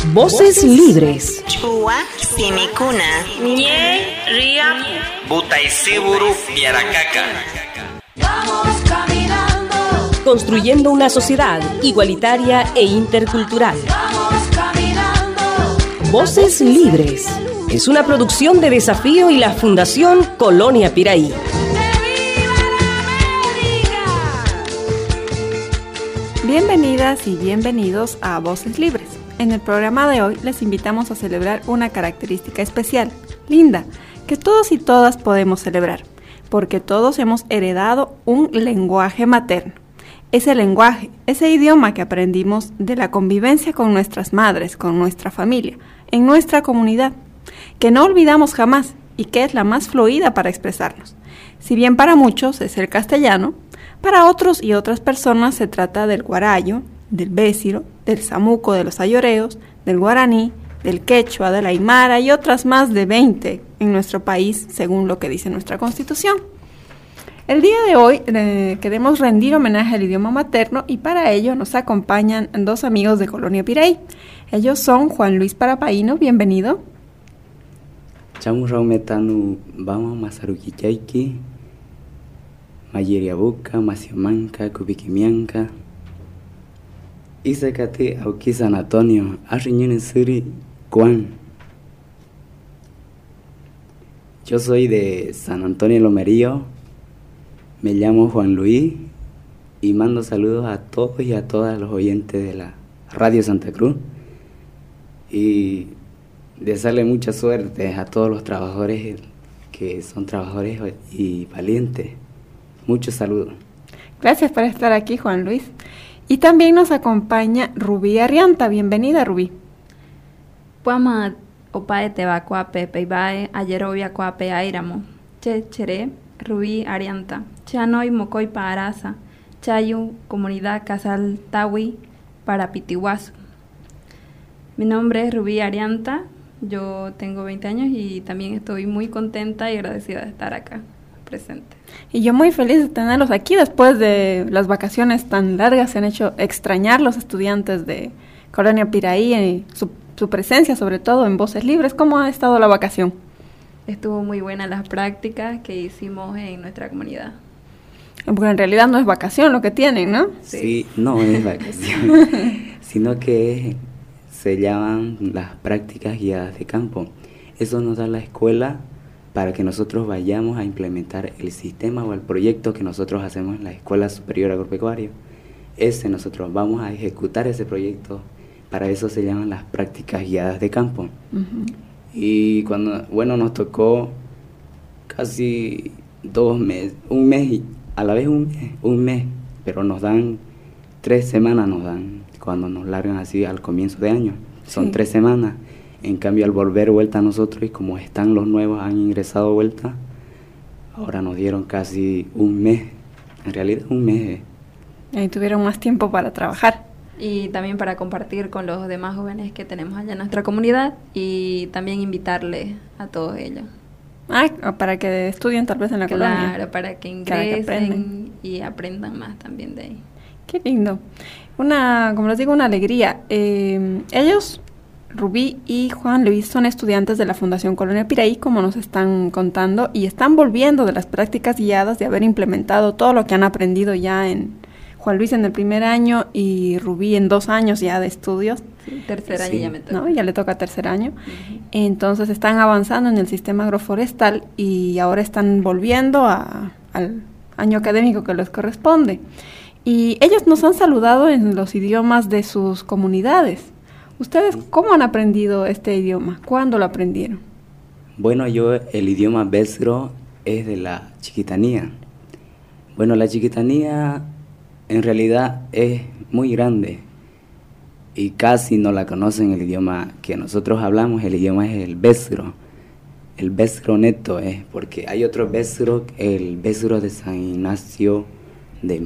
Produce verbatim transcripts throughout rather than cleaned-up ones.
Voces libres. Chua Simicuna. Nye Ria Butaisiburu Piaracaca. Vamos caminando. Construyendo una sociedad igualitaria e intercultural. Vamos caminando. Voces libres. Es una producción de Desafío y la Fundación Colonia Piraí. Bienvenidas y bienvenidos a Voces Libres. En el programa de hoy les invitamos a celebrar una característica especial, linda, que todos y todas podemos celebrar, porque todos hemos heredado un lenguaje materno. Ese lenguaje, ese idioma que aprendimos de la convivencia con nuestras madres, con nuestra familia, en nuestra comunidad, que no olvidamos jamás y que es la más fluida para expresarnos. Si bien para muchos es el castellano, para otros y otras personas se trata del guarayo, del bésiro, del samuco de los ayoreos, del guaraní, del quechua, del aymara y otras más de veinte en nuestro país, según lo que dice nuestra Constitución. El día de hoy eh, queremos rendir homenaje al idioma materno y para ello nos acompañan dos amigos de Colonia Piraí. Ellos son Juan Luis Parapaíno, bienvenido. Chamurrao metanu vamos masaruquichaiki. Mayeriabuca, Maciomanca, Cubiquimianca. Isacate, Auqui San Antonio, Arriñunen Suri, Juan. Yo soy de San Antonio Lomerío, me llamo Juan Luis y mando saludos a todos y a todas los oyentes de la Radio Santa Cruz y desearle mucha suerte a todos los trabajadores que son trabajadores y valientes. Muchos saludos. Gracias por estar aquí, Juan Luis. Y también nos acompaña Rubí Arianta. Bienvenida, Rubí. Puama opae tebacuape peibae ayerovia cuape airamo. Che chere Rubí Arianta. Chanoi mocoy paarasa. Chayu comunidad casal tawi para Pitihuasu. Mi nombre es Rubí Arianta. Yo tengo veinte años y también estoy muy contenta y agradecida de estar acá presente. Y yo muy feliz de tenerlos aquí después de las vacaciones tan largas. Se han hecho extrañar los estudiantes de Colonia Piraí y su, su presencia, sobre todo en Voces Libres. ¿Cómo ha estado la vacación? Estuvo muy buena las prácticas que hicimos en nuestra comunidad. Porque en realidad no es vacación lo que tienen, ¿no? Sí, sí no es vacación, sino que se llaman las prácticas guiadas de campo. Eso nos da la escuela para que nosotros vayamos a implementar el sistema o el proyecto que nosotros hacemos en la Escuela Superior Agropecuaria. Ese nosotros vamos a ejecutar ese proyecto, para eso se llaman las prácticas guiadas de campo. Uh-huh. Y cuando, bueno, nos tocó casi dos meses, un mes, y a la vez un mes, un mes, pero nos dan tres semanas, nos dan, cuando nos largan así al comienzo de año, son sí. tres semanas. En cambio, al volver vuelta a nosotros, y como están los nuevos, han ingresado vuelta, ahora nos dieron casi un mes, en realidad un mes. Y tuvieron más tiempo para trabajar. Y también para compartir con los demás jóvenes que tenemos allá en nuestra comunidad y también invitarles a todos ellos. Ah, para que estudien tal vez en la claro, colonia. Claro, para que ingresen para que y aprendan más también de ahí. Qué lindo. Una, como les digo, una alegría. Eh, ellos... Rubí y Juan Luis son estudiantes de la Fundación Colonia Piraí, como nos están contando, y están volviendo de las prácticas guiadas de haber implementado todo lo que han aprendido ya en Juan Luis en el primer año y Rubí en dos años ya de estudios. Sí, tercer año sí, ya me toca. ¿no? Ya le toca tercer año. Uh-huh. Entonces están avanzando en el sistema agroforestal y ahora están volviendo a, al año académico que les corresponde. Y ellos nos han saludado en los idiomas de sus comunidades. ¿Ustedes cómo han aprendido este idioma? ¿Cuándo lo aprendieron? Bueno, yo el idioma bésiro es de la chiquitanía. Bueno, la chiquitanía en realidad es muy grande y casi no la conocen el idioma que nosotros hablamos. El idioma es el bésiro, el bésiro neto es, porque hay otro bésiro, el bésiro de San Ignacio de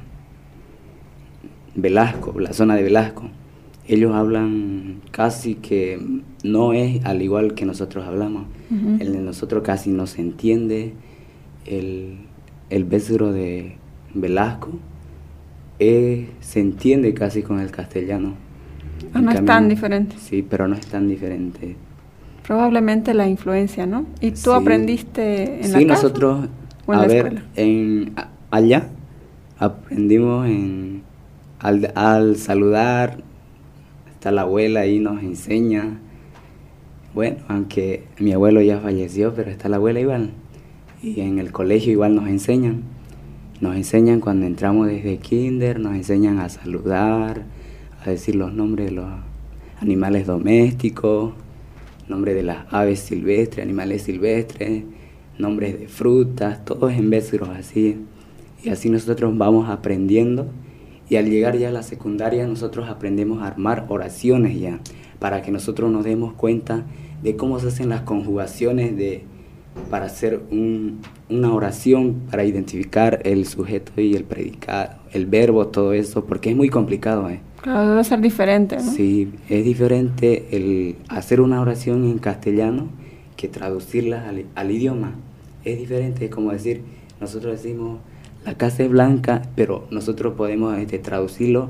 Velasco, la zona de Velasco. Ellos hablan casi que no es al igual que nosotros hablamos. Uh-huh. El de nosotros casi no se entiende. El, el bésiro de Velasco eh, se entiende casi con el castellano. Ah, no es tan diferente. Sí, pero no es tan diferente. Probablemente la influencia, ¿no? ¿Y tú Sí. aprendiste en Sí, la casa? nosotros, ¿O en a la ver, escuela? en, a- allá aprendimos en, al, al saludar, está la abuela ahí nos enseña. Bueno, aunque mi abuelo ya falleció, pero está la abuela igual. Y en el colegio igual nos enseñan. Nos enseñan cuando entramos desde kinder, nos enseñan a saludar, a decir los nombres de los animales domésticos, nombres de las aves silvestres, animales silvestres, nombres de frutas, todos en versos así. Y así nosotros vamos aprendiendo. Y al llegar ya a la secundaria, nosotros aprendemos a armar oraciones ya, para que nosotros nos demos cuenta de cómo se hacen las conjugaciones de, para hacer un, una oración, para identificar el sujeto y el predicado, el verbo, todo eso, porque es muy complicado, ¿eh? Claro, debe ser diferente, ¿no? Sí, es diferente el hacer una oración en castellano que traducirla al, al idioma. Es diferente, es como decir, nosotros decimos, la casa es blanca, pero nosotros podemos este, traducirlo,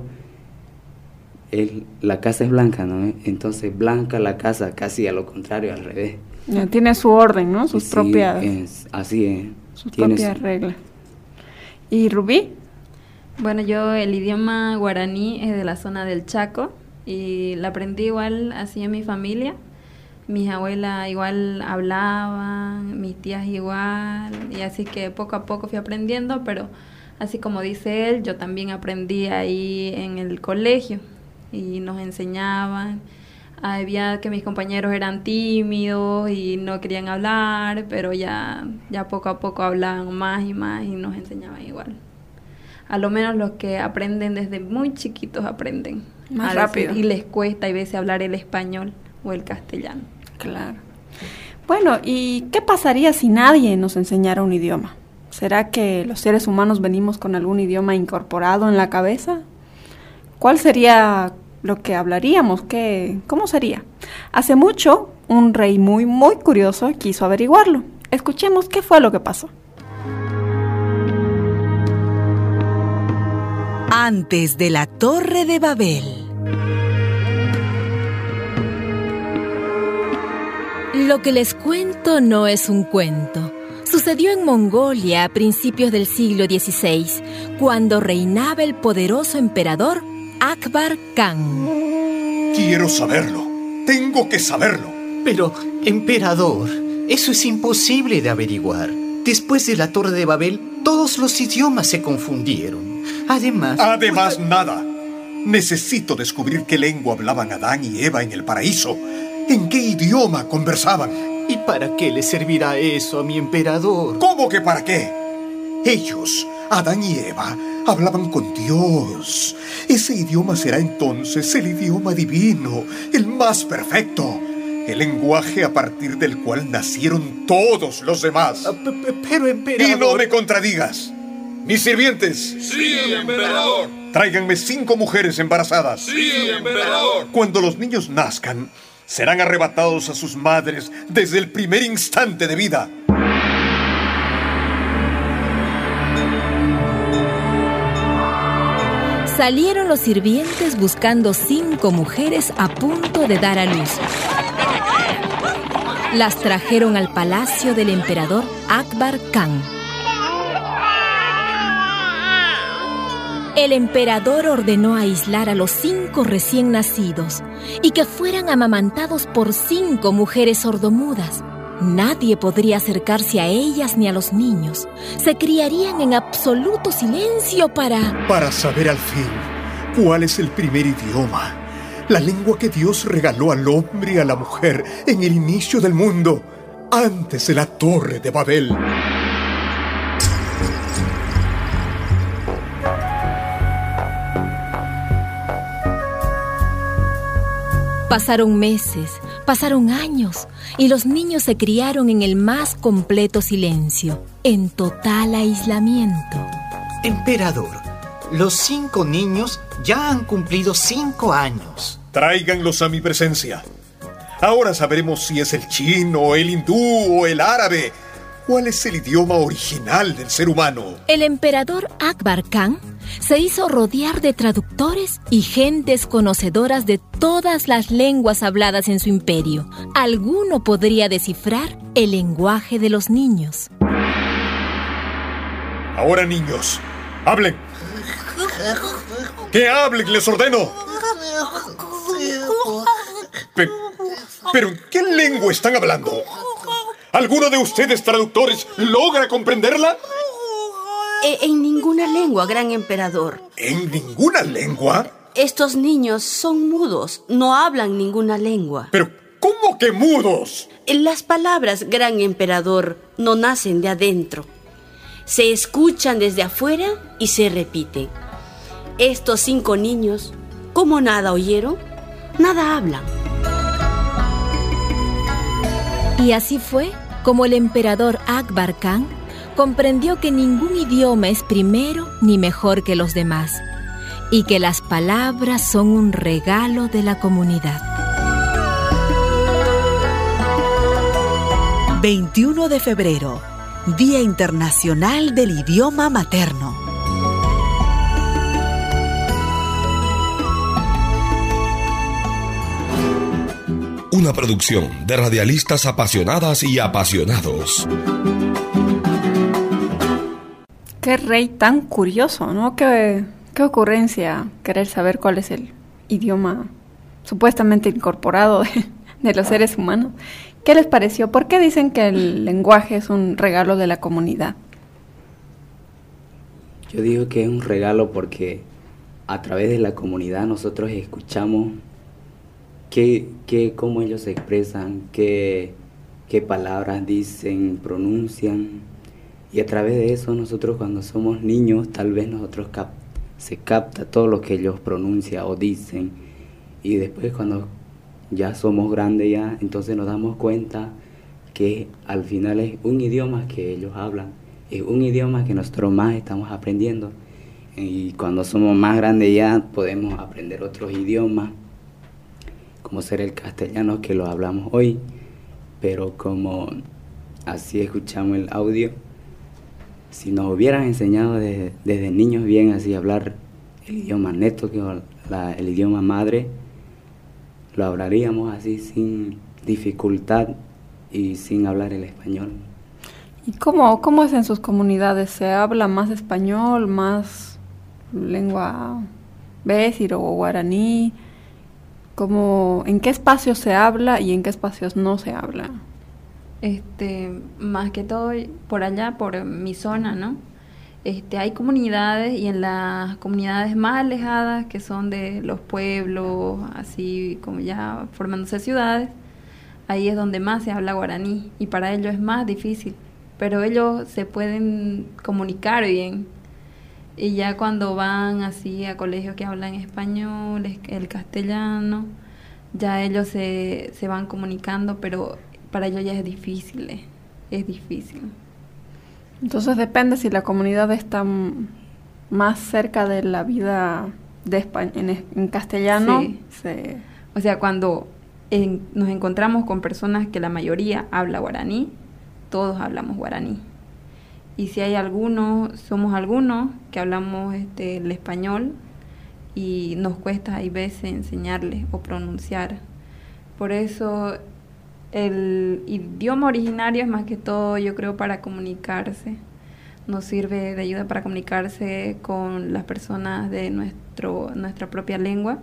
el, la casa es blanca, ¿no? Entonces, blanca la casa, casi a lo contrario, al revés. Ya tiene su orden, ¿no? Sus Sí, propias, es, así es. sus Tiene propias su- reglas. ¿Y Rubí? Bueno, yo el idioma guaraní es de la zona del Chaco y la aprendí igual así en mi familia. Mis abuelas igual hablaban, mis tías igual, y así que poco a poco fui aprendiendo, pero así como dice él, yo también aprendí ahí en el colegio y nos enseñaban. Había que mis compañeros eran tímidos y no querían hablar, pero ya, ya poco a poco hablaban más y más y nos enseñaban igual. A lo menos los que aprenden desde muy chiquitos aprenden Más a decir, rápido. y les cuesta a veces hablar el español o el castellano. Claro. Bueno, ¿y qué pasaría si nadie nos enseñara un idioma? ¿Será que los seres humanos venimos con algún idioma incorporado en la cabeza? ¿Cuál sería lo que hablaríamos? ¿Qué, ¿Cómo sería? Hace mucho, un rey muy, muy curioso quiso averiguarlo. Escuchemos qué fue lo que pasó. Antes de la Torre de Babel. Lo que les cuento no es un cuento. Sucedió en Mongolia a principios del siglo dieciséis, cuando reinaba el poderoso emperador Akbar Khan. Quiero saberlo. Tengo que saberlo. Pero, emperador, eso es imposible de averiguar. Después de la Torre de Babel, todos los idiomas se confundieron. Además... Además, nada. Necesito descubrir qué lengua hablaban Adán y Eva en el paraíso. ¿En qué idioma conversaban? ¿Y para qué le servirá eso a mi emperador? ¿Cómo que para qué? Ellos, Adán y Eva, hablaban con Dios. Ese idioma será entonces el idioma divino, el más perfecto. El lenguaje a partir del cual nacieron todos los demás. Pero, emperador... Y no me contradigas. Mis sirvientes. Sí, emperador. Tráiganme cinco mujeres embarazadas. Sí, emperador. Cuando los niños nazcan, serán arrebatados a sus madres desde el primer instante de vida. Salieron los sirvientes buscando cinco mujeres a punto de dar a luz. Las trajeron al palacio del emperador Akbar Khan. El emperador ordenó aislar a los cinco recién nacidos y que fueran amamantados por cinco mujeres sordomudas. Nadie podría acercarse a ellas ni a los niños. Se criarían en absoluto silencio para... Para saber al fin cuál es el primer idioma, la lengua que Dios regaló al hombre y a la mujer en el inicio del mundo, antes de la Torre de Babel. Pasaron meses, pasaron años, y los niños se criaron en el más completo silencio, en total aislamiento. Emperador, los cinco niños ya han cumplido cinco años. Tráiganlos a mi presencia. Ahora sabremos si es el chino, el hindú o el árabe. ¿Cuál es el idioma original del ser humano? El emperador Akbar Khan se hizo rodear de traductores y gentes conocedoras de todas las lenguas habladas en su imperio. Alguno podría descifrar el lenguaje de los niños. Ahora, niños, hablen. ¡Que hablen, les ordeno! Pe- ¿Pero en qué lengua están hablando? ¿Alguno de ustedes, traductores, logra comprenderla? E- en ninguna lengua, gran emperador. ¿En ninguna lengua? Estos niños son mudos, no hablan ninguna lengua. ¿Pero cómo que mudos? Las palabras, gran emperador, no nacen de adentro. Se escuchan desde afuera y se repiten. Estos cinco niños, ¿cómo nada oyeron? Nada hablan. Y así fue como el emperador Akbar Khan comprendió que ningún idioma es primero ni mejor que los demás, y que las palabras son un regalo de la comunidad. veintiuno de febrero, Día Internacional del Idioma Materno. Una producción de radialistas apasionadas y apasionados. Qué rey tan curioso, ¿no? Qué, qué ocurrencia querer saber cuál es el idioma supuestamente incorporado de, de los seres humanos. ¿Qué les pareció? ¿Por qué dicen que el lenguaje es un regalo de la comunidad? Yo digo que es un regalo porque a través de la comunidad nosotros escuchamos qué, qué, cómo ellos se expresan, qué, qué palabras dicen, pronuncian. Y a través de eso nosotros cuando somos niños tal vez nosotros cap se capta todo lo que ellos pronuncian o dicen. Y después cuando ya somos grandes ya, entonces nos damos cuenta que al final es un idioma que ellos hablan, es un idioma que nosotros más estamos aprendiendo, y cuando somos más grandes ya podemos aprender otros idiomas, como ser el castellano que lo hablamos hoy, pero como así escuchamos el audio, si nos hubieran enseñado desde, desde niños bien así hablar el idioma neto, que la, el idioma madre, lo hablaríamos así sin dificultad y sin hablar el español. ¿Y cómo, cómo es en sus comunidades? ¿Se habla más español, más lengua bécir o guaraní? ¿Cómo, en qué espacios se habla y en qué espacios no se habla? Este, más que todo por allá, por mi zona, ¿no? Este, hay comunidades, y en las comunidades más alejadas, que son de los pueblos, así como ya formándose ciudades, ahí es donde más se habla guaraní, y para ellos es más difícil, pero ellos se pueden comunicar bien. Y ya cuando van así a colegios que hablan español, el castellano, ya ellos se, se van comunicando, pero para ellos ya es difícil, eh, es difícil. Entonces depende si la comunidad está m- más cerca de la vida de España, en, en castellano. Sí. Se... O sea, cuando en, nos encontramos con personas que la mayoría habla guaraní, todos hablamos guaraní. Y si hay algunos, somos algunos que hablamos este, el español, y nos cuesta hay veces enseñarles o pronunciar. Por eso el idioma originario es más que todo, yo creo, para comunicarse. Nos sirve de ayuda para comunicarse con las personas de nuestro, nuestra propia lengua,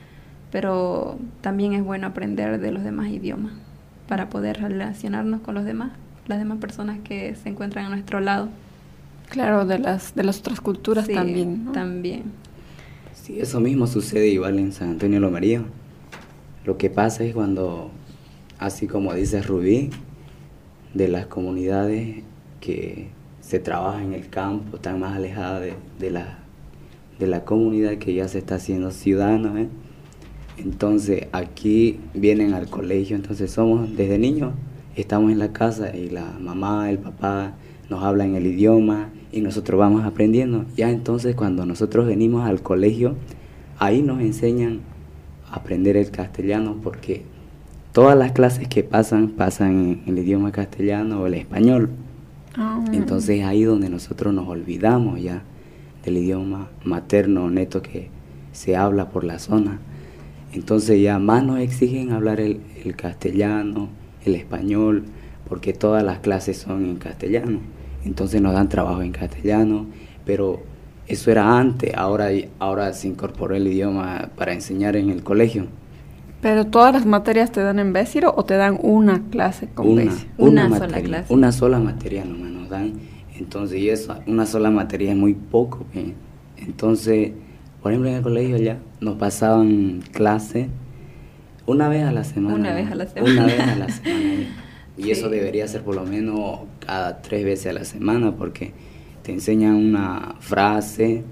pero también es bueno aprender de los demás idiomas para poder relacionarnos con los demás, las demás personas que se encuentran a nuestro lado. Claro, de las de las otras culturas Sí, también, ¿no? también. Sí, eso mismo sucede igual en San Antonio de Lomerío. Lo que pasa es cuando, así como dice Rubí, de las comunidades que se trabaja en el campo, están más alejadas de, de, la, de la comunidad que ya se está haciendo ciudadano, ¿eh? Entonces aquí vienen al colegio, entonces somos desde niños, estamos en la casa y la mamá, el papá nos hablan el idioma y nosotros vamos aprendiendo. Ya entonces cuando nosotros venimos al colegio, ahí nos enseñan a aprender el castellano, porque todas las clases que pasan, pasan en el idioma castellano o el español, Oh. Entonces ahí donde nosotros nos olvidamos ya del idioma materno neto que se habla por la zona. Entonces ya más nos exigen hablar el, el castellano, el español, porque todas las clases son en castellano. Entonces nos dan trabajo en castellano, pero eso era antes, ahora, ahora se incorporó el idioma para enseñar en el colegio. ¿Pero todas las materias te dan en Béciro o te dan una clase con Una, Béciro? una, Una materia, sola clase. Una sola materia nomás nos dan. Entonces, y eso, una sola materia es muy poco. ¿eh? Entonces, por ejemplo, en el colegio ya nos pasaban clase una vez a la semana. Una vez a la semana. Una vez a la semana. Y Sí. eso debería ser por lo menos cada tres veces a la semana, porque te enseñan una frase,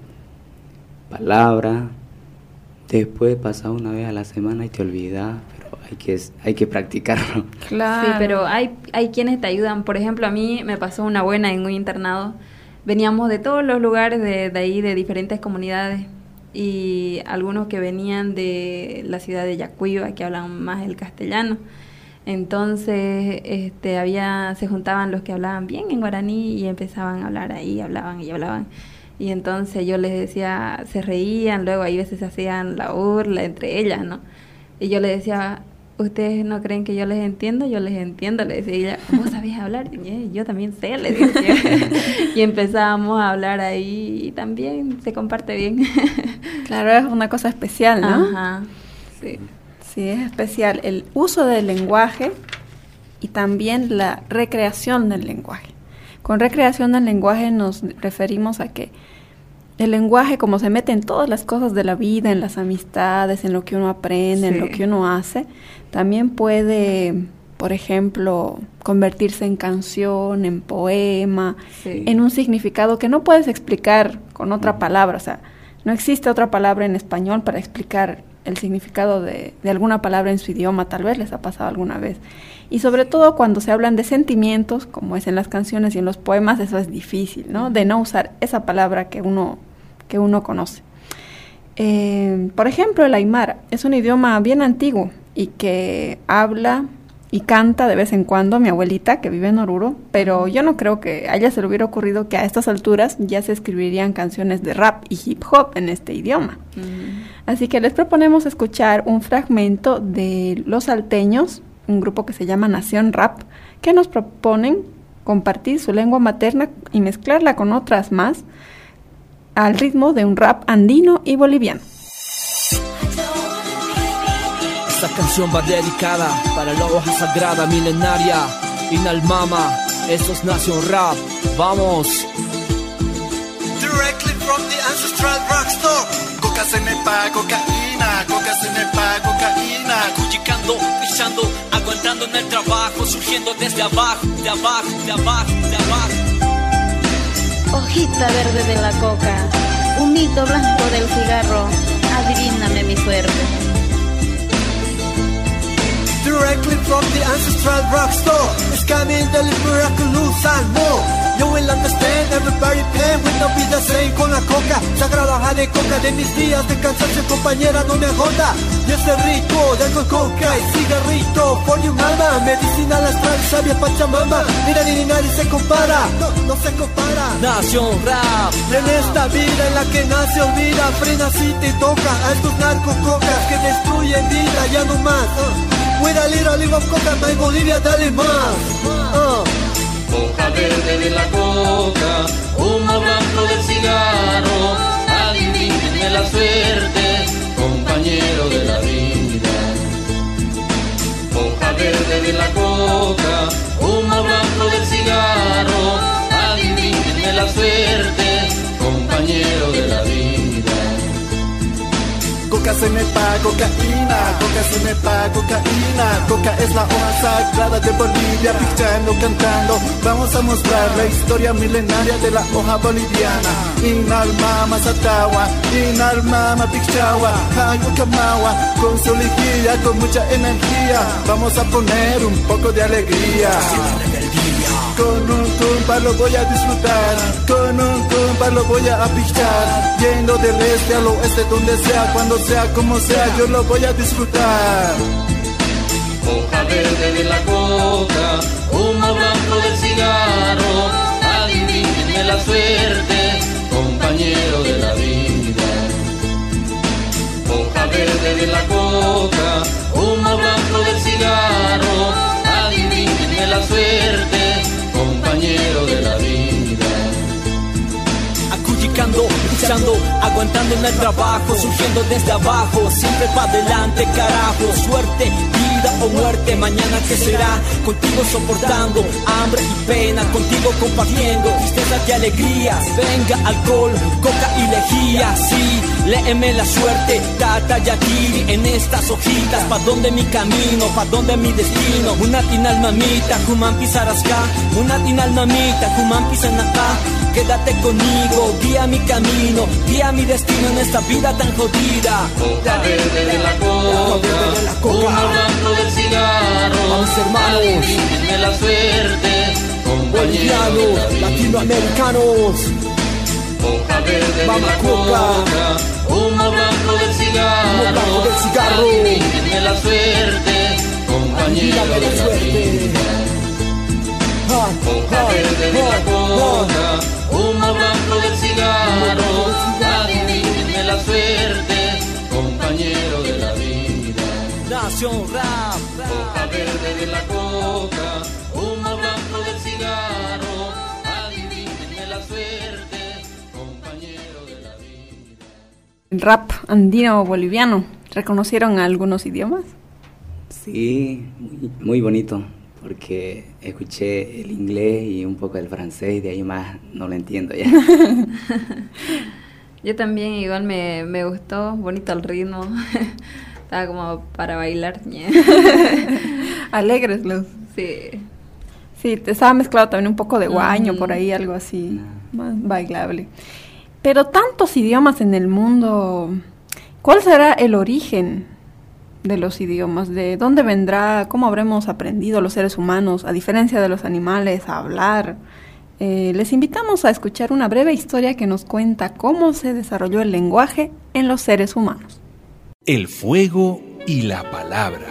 palabra, después pasas una vez a la semana y te olvidas, pero hay que, hay que practicarlo. Claro. Sí, pero hay, hay quienes te ayudan. Por ejemplo, a mí me pasó una buena en un internado. Veníamos de todos los lugares de, de ahí, de diferentes comunidades, y algunos que venían de la ciudad de Yacuiba, que hablan más el castellano. Entonces, este, había, se juntaban los que hablaban bien en guaraní y empezaban a hablar ahí, hablaban y hablaban. Y entonces yo les decía, se reían, luego ahí veces se hacían la burla entre ellas, ¿no? Y yo les decía, ¿ustedes no creen que yo les entiendo? Yo les entiendo, le decía ella, ¿vos sabés hablar? Y yo también sé, le decía. Y empezábamos a hablar ahí y también se comparte bien. Claro, es una cosa especial, ¿no? Ajá, sí. Sí, es especial el uso del lenguaje y también la recreación del lenguaje. Con recreación del lenguaje nos referimos a que el lenguaje, como se mete en todas las cosas de la vida, en las amistades, en lo que uno aprende, Sí. en lo que uno hace, también puede, por ejemplo, convertirse en canción, en poema, Sí. en un significado que no puedes explicar con otra palabra. O sea, no existe otra palabra en español para explicar el significado de, de alguna palabra en su idioma. Tal vez les ha pasado alguna vez. Y sobre todo cuando se hablan de sentimientos, como es en las canciones y en los poemas, eso es difícil, ¿no? De no usar esa palabra que uno, que uno conoce. Eh, por ejemplo, el aymara es un idioma bien antiguo y que habla y canta de vez en cuando mi abuelita, que vive en Oruro, pero yo no creo que a ella se le hubiera ocurrido que a estas alturas ya se escribirían canciones de rap y hip hop en este idioma. Mm. Así que les proponemos escuchar un fragmento de Los Salteños, un grupo que se llama Nación Rap, que nos proponen compartir su lengua materna y mezclarla con otras más al ritmo de un rap andino y boliviano. Esta canción va dedicada para la hoja sagrada milenaria, Inalmama, esto es Nación Rap, vamos. Directly from the ancestral rockstore. Coca se me pa, cocaína, coca se me pa, cocaína. Cuchicando, pisando, aguantando en el trabajo, surgiendo desde abajo, de abajo, de abajo, de abajo. Hojita verde de la coca, humito blanco del cigarro, adivíname mi suerte. Directly from the ancestral rockstore. It's coming the miraculous and more. You will understand, everybody pay with no be the same con la coca. Sagrada jade coca de mis días de cansancio, compañera, no me agota. Y ese rico de coca y cigarrito. Por un alma, medicina astral, sabia Pachamama. Mira ni nadie se compara, no, no se compara. Nación Rap. En esta vida en la que nace olvida, frena si te toca a estos narcococas que destruyen vida, ya no más. Uh. With a little leaf of coca, my Bolivia, dale más. Uh. Hoja verde de la coca, humo blanco del cigarro, adivínenme la suerte, compañero de la vida. Hoja verde de la coca, humo blanco del cigarro, adivínenme la suerte, compañero de la vida. Coca se me pa, cocaína, coca se me pa, cocaína. Coca es la hoja sagrada de Bolivia, pichando, cantando. Vamos a mostrar la historia milenaria de la hoja boliviana. Inalmama Satawa, Inalmama Pichawa, Hayukamawa, con su liguilla, con mucha energía. Vamos a poner un poco de alegría. Con un compa lo voy a disfrutar, con un compa lo voy a pichar. Yendo del este al oeste, donde sea, cuando sea, como sea, yo lo voy a disfrutar. Hoja verde de la coca, humo blanco del cigarro, la suerte, compañero de la vida. Hoja verde de la coca, humo blanco del cigarro, adivínenme la suerte, compañero de la vida. Acullicando, luchando, aguantando en el trabajo, surgiendo desde abajo, siempre para adelante, carajo. Suerte, vida o muerte, mañana qué será, contigo soportando hambre y pena, contigo compartiendo tristezas y alegrías. Venga, alcohol, coca y lejía, sí, léeme la suerte, tata yatiri en estas hojitas. Pa' dónde mi camino, pa' dónde mi destino. Una tinal mamita, kuman pisarasca, una tinal mamita, kuman pisanacá. Quédate conmigo, guía mi camino, guía mi destino en esta vida tan jodida. Hoja verde de la coca, humo blanco del cigarro. Vamos, hermanos, adivínenme la suerte, compañeros de la vida. Latinoamericanos. Hoja verde de la coca, humo blanco del cigarro. Adivínenme la suerte, compañeros de la vida. Hoja verde de la coca, humo blanco del cigarro, adivínenme la suerte, compañero de la vida. Nación Rap. Hoja verde de la coca, humo blanco del cigarro, adivínenme la suerte, compañero de la vida. El rap andino boliviano, ¿reconocieron algunos idiomas? Sí, muy, muy bonito. Porque escuché el inglés y un poco el francés y de ahí más no lo entiendo ya. Yo también igual me, me gustó, bonito el ritmo. Estaba como para bailar. Alegres los. Sí. Sí, te estaba mezclado también un poco de guaño, mm. por ahí algo así, no. más bailable. Pero tantos idiomas en el mundo, ¿cuál será el origen de los idiomas? ¿De dónde vendrá? ¿Cómo habremos aprendido los seres humanos, a diferencia de los animales, a hablar? Eh, les invitamos a escuchar una breve historia que nos cuenta cómo se desarrolló el lenguaje en los seres humanos. El fuego y la palabra.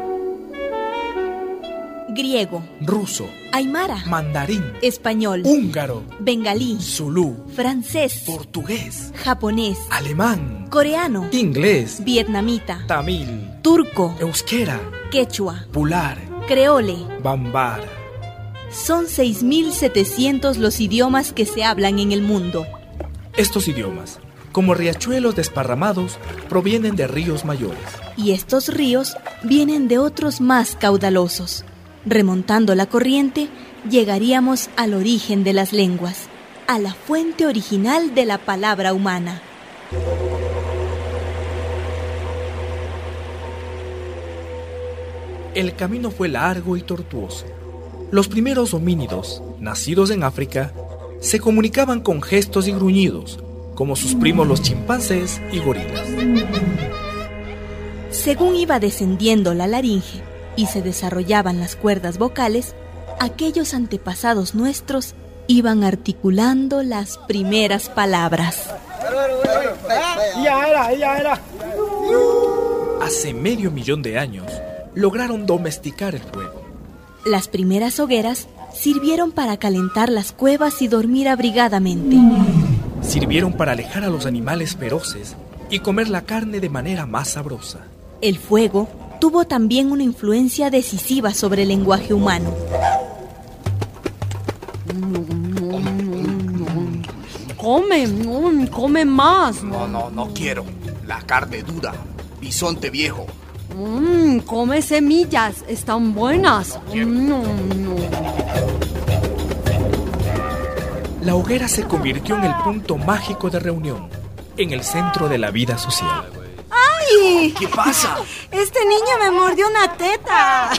Griego, ruso, aymara, mandarín, español, húngaro, bengalí, zulú, francés, portugués, japonés, alemán, coreano, inglés, vietnamita, tamil, turco, euskera, quechua, pular, creole, bambara. Son seis mil setecientos los idiomas que se hablan en el mundo. Estos idiomas, como riachuelos desparramados, provienen de ríos mayores. Y estos ríos vienen de otros más caudalosos. Remontando la corriente, llegaríamos al origen de las lenguas, a la fuente original de la palabra humana. El camino fue largo y tortuoso. Los primeros homínidos, nacidos en África, se comunicaban con gestos y gruñidos, como sus primos los chimpancés y gorilas. Según iba descendiendo la laringe y se desarrollaban las cuerdas vocales, aquellos antepasados nuestros iban articulando las primeras palabras. Ya era, ya era. Hace medio millón de años, lograron domesticar el fuego. Las primeras hogueras sirvieron para calentar las cuevas y dormir abrigadamente. Sirvieron para alejar a los animales feroces y comer la carne de manera más sabrosa. El fuego tuvo también una influencia decisiva sobre el lenguaje humano. Come, come más. No, no, no quiero. La carne dura. Bisonte viejo. Mm, come semillas, están buenas. No, no. La hoguera se convirtió en el punto mágico de reunión, en el centro de la vida social. ¡Ay! ¿Qué pasa? Este niño me mordió una teta.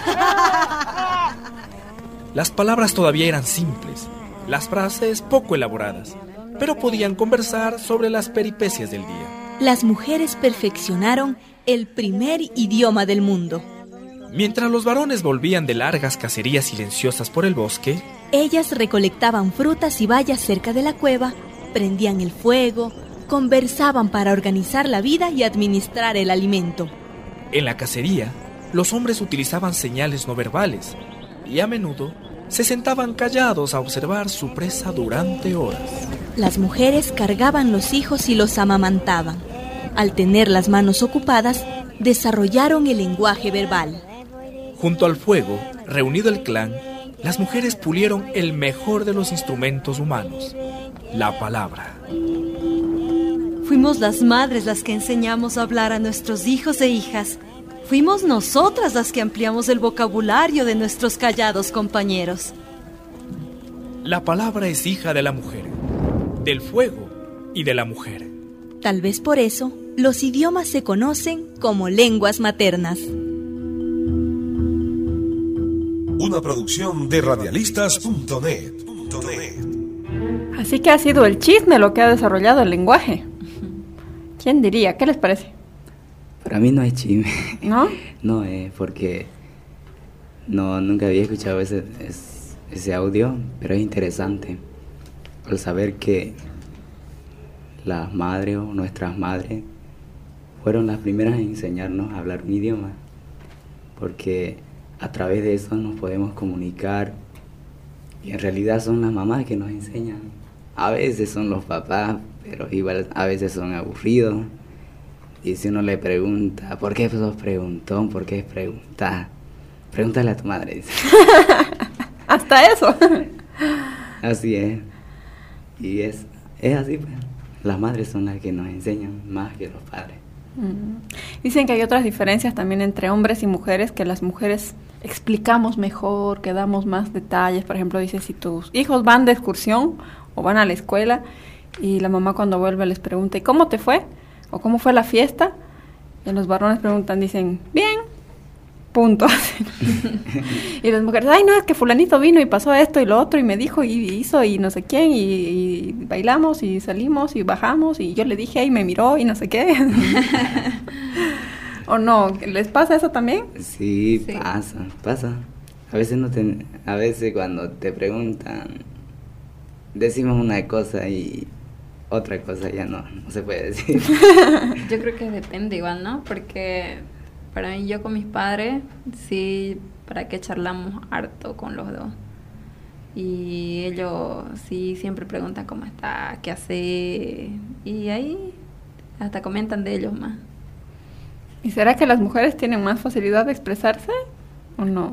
Las palabras todavía eran simples, las frases poco elaboradas, pero podían conversar sobre las peripecias del día. Las mujeres perfeccionaron el primer idioma del mundo. Mientras los varones volvían de largas cacerías silenciosas por el bosque, ellas recolectaban frutas y bayas cerca de la cueva, prendían el fuego, conversaban para organizar la vida y administrar el alimento. En la cacería, los hombres utilizaban señales no verbales y a menudo se sentaban callados a observar su presa durante horas. Las mujeres cargaban los hijos y los amamantaban. Al tener las manos ocupadas, desarrollaron el lenguaje verbal. Junto al fuego, reunido el clan, las mujeres pulieron el mejor de los instrumentos humanos, la palabra. Fuimos las madres las que enseñamos a hablar a nuestros hijos e hijas. Fuimos nosotras las que ampliamos el vocabulario de nuestros callados compañeros. La palabra es hija de la mujer, del fuego y de la mujer. Tal vez por eso, los idiomas se conocen como lenguas maternas. Una producción de radialistas punto net. Así que ha sido el chisme lo que ha desarrollado el lenguaje. ¿Quién diría? ¿Qué les parece? Para mí no es chisme. ¿No? No es porque no, nunca había escuchado ese, ese, ese audio, pero es interesante al saber que las madres o nuestras madres fueron las primeras en enseñarnos a hablar un idioma, porque a través de eso nos podemos comunicar y en realidad son las mamás que nos enseñan. A veces son los papás, pero igual a veces son aburridos. Y si uno le pregunta, ¿por qué sos preguntón? ¿Por qué preguntas? Pregúntale a tu madre, dice. Hasta eso. Así es. Y es, es así, pues. Las madres son las que nos enseñan más que los padres. Mm. Dicen que hay otras diferencias también entre hombres y mujeres, que las mujeres explicamos mejor, que damos más detalles. Por ejemplo, dice, si tus hijos van de excursión o van a la escuela y la mamá cuando vuelve les pregunta, ¿y cómo te fue? ¿O cómo fue la fiesta? Y los varones preguntan, dicen, bien, punto. Y las mujeres, ay no, es que fulanito vino y pasó esto y lo otro y me dijo y hizo y no sé quién y, y bailamos y salimos y bajamos y yo le dije y me miró y no sé qué. ¿O no? ¿Les pasa eso también? Sí, sí, pasa, pasa. A veces no te, a veces cuando te preguntan, decimos una cosa y otra cosa ya no, no se puede decir. Yo creo que depende igual, ¿no? Porque para mí, yo con mis padres, sí, para que charlamos harto con los dos. Y ellos sí siempre preguntan cómo está, qué hace, y ahí hasta comentan de ellos más. ¿Y será que las mujeres tienen más facilidad de expresarse o no?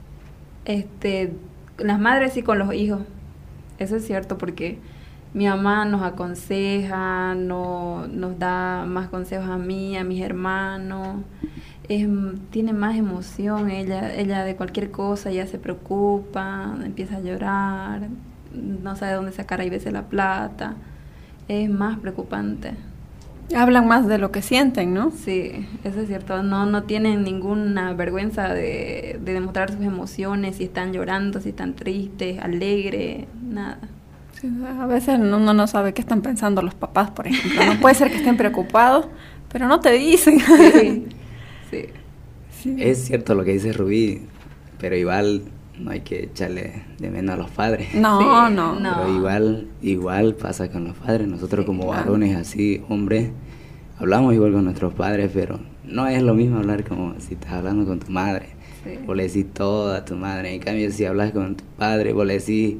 Este, las madres sí con los hijos, eso es cierto, porque mi mamá nos aconseja, no, nos da más consejos a mí, a mis hermanos. Es, tiene más emoción, ella ella de cualquier cosa ya se preocupa, empieza a llorar, no sabe dónde sacar a veces la plata. Es más preocupante. Hablan más de lo que sienten, ¿no? Sí, eso es cierto. No, no tienen ninguna vergüenza de, de demostrar sus emociones, si están llorando, si están tristes, alegres, nada. Sí, a veces uno no sabe qué están pensando los papás, por ejemplo. No puede ser que estén preocupados, pero no te dicen. Sí, sí. Sí. Es cierto lo que dice Rubí, pero igual no hay que echarle de menos a los padres. No, sí, no. Pero no. igual, igual pasa con los padres. Nosotros sí, como varones así, hombres, hablamos igual con nuestros padres, pero no es lo mismo hablar como si estás hablando con tu madre. Sí. Vos le decís todo a tu madre. En cambio, si hablas con tu padre, vos le decís...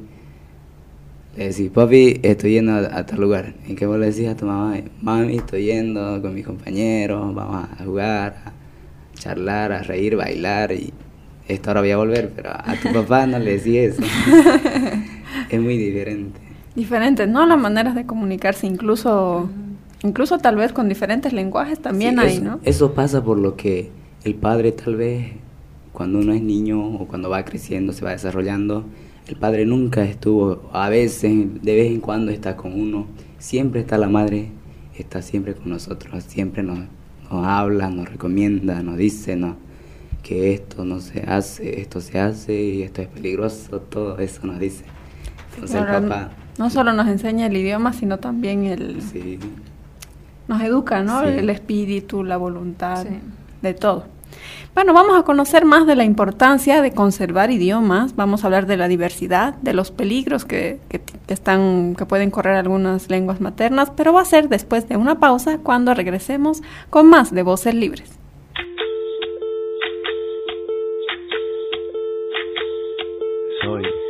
Le decís, papi, estoy yendo a, a tal lugar. ¿En qué vos le decís a tu mamá? Mami, estoy yendo con mis compañeros, vamos a jugar, a charlar, a reír, bailar y esta hora voy a volver, pero a tu papá no le decís eso. Es muy diferente. Diferentes, ¿no? Las maneras de comunicarse, incluso, uh-huh. incluso tal vez con diferentes lenguajes también sí, hay, eso, ¿no? Eso pasa por lo que el padre tal vez, cuando uno es niño o cuando va creciendo, se va desarrollando, el padre nunca estuvo, a veces, de vez en cuando está con uno, siempre está la madre, está siempre con nosotros, siempre nos, nos habla, nos recomienda, nos dice no, que esto no se hace, esto se hace y esto es peligroso, todo eso nos dice. Entonces claro, el papá... No solo nos enseña el idioma, sino también el... Sí. Nos educa, ¿no? Sí. El espíritu, la voluntad, sí. de todo. Bueno, vamos a conocer más de la importancia de conservar idiomas, vamos a hablar de la diversidad, de los peligros que, que, que, están, que pueden correr algunas lenguas maternas, pero va a ser después de una pausa cuando regresemos con más de Voces Libres. Soy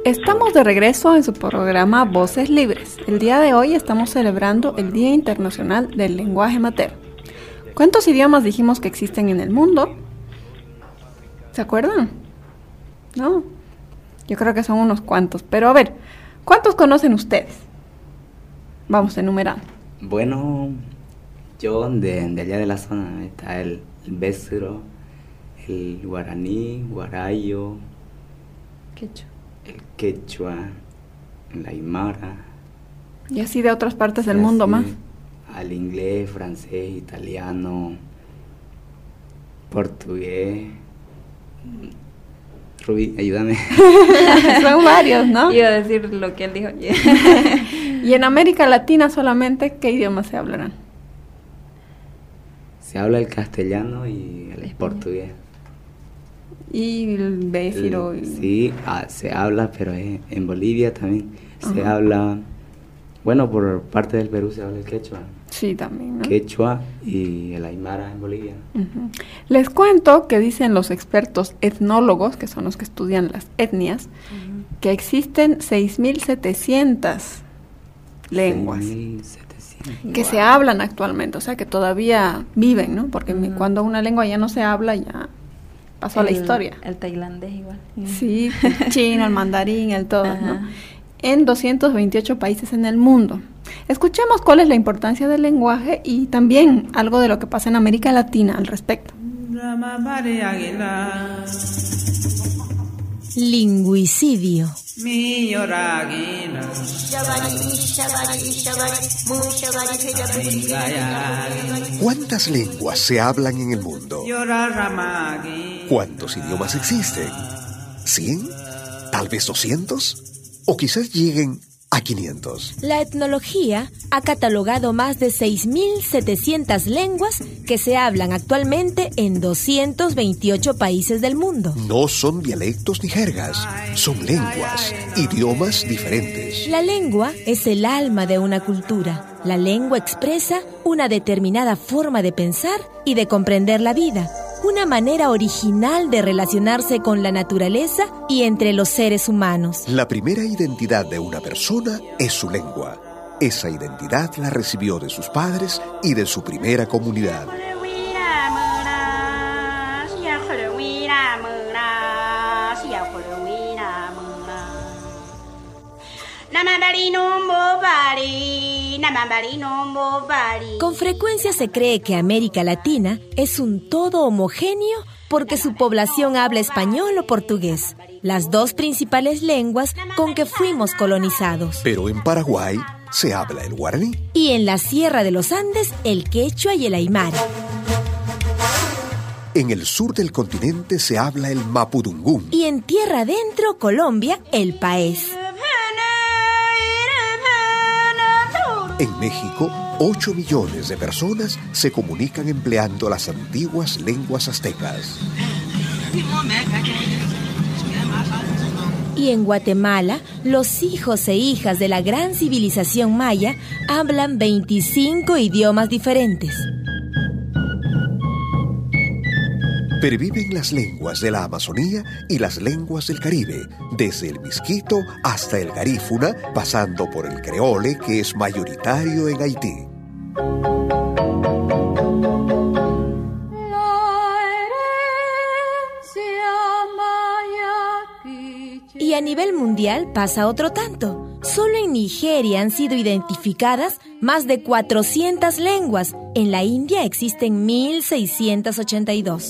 Estamos de regreso en su programa Voces Libres. El día de hoy estamos celebrando el Día Internacional del Lenguaje Materno. ¿Cuántos idiomas dijimos que existen en el mundo? ¿Se acuerdan? No. Yo creo que son unos cuantos. Pero a ver, ¿cuántos conocen ustedes? Vamos enumerando. Bueno, yo de, de allá de la zona está el, el Bécero, el guaraní, guarayo, Quechua. el quechua, el aymara. Y así de otras partes del y mundo así, más. Al inglés, francés, italiano, portugués. Rubí, ayúdame. Son varios, ¿no? Iba a decir lo que él dijo. Y en América Latina solamente, ¿qué idiomas se hablarán? Se habla el castellano y el portugués. Y el béciro. El, sí, ah, se habla, pero es, en Bolivia también se Ajá. habla. Bueno, por parte del Perú se habla el quechua. Sí, también, ¿no? Quechua y el aymara en Bolivia. Uh-huh. Les cuento que dicen los expertos etnólogos, que son los que estudian las etnias, uh-huh. que existen seis mil setecientas lenguas seis mil setecientas. que wow. se hablan actualmente, o sea, que todavía viven, ¿no? Porque uh-huh. cuando una lengua ya no se habla, ya pasó el, a la historia. El tailandés igual. Sí, el chino, el mandarín, el todo, uh-huh. ¿no? En doscientos veintiocho países en el mundo. Escuchemos cuál es la importancia del lenguaje y también algo de lo que pasa en América Latina al respecto. Lingüicidio. ¿Cuántas lenguas se hablan en el mundo? ¿Cuántos idiomas existen? ¿Cien? ¿Tal vez doscientos? O quizás lleguen a quinientos. La etnología ha catalogado más de seis mil setecientas lenguas que se hablan actualmente en doscientos veintiocho países del mundo. No son dialectos ni jergas, son lenguas, idiomas diferentes. La lengua es el alma de una cultura. La lengua expresa una determinada forma de pensar y de comprender la vida, una manera original de relacionarse con la naturaleza y entre los seres humanos. La primera identidad de una persona es su lengua. Esa identidad la recibió de sus padres y de su primera comunidad. Con frecuencia se cree que América Latina es un todo homogéneo porque su población habla español o portugués, las dos principales lenguas con que fuimos colonizados. Pero en Paraguay se habla el guaraní. Y en la Sierra de los Andes, el quechua y el aymara. En el sur del continente se habla el mapudungún. Y en tierra adentro, Colombia, el paez. En México, ocho millones de personas se comunican empleando las antiguas lenguas aztecas. Y en Guatemala, los hijos e hijas de la gran civilización maya hablan veinticinco idiomas diferentes. Perviven las lenguas de la Amazonía y las lenguas del Caribe, desde el misquito hasta el garífuna, pasando por el creole, que es mayoritario en Haití. Y a nivel mundial pasa otro tanto. Solo en Nigeria han sido identificadas más de cuatrocientas lenguas. En la India existen mil seiscientas ochenta y dos.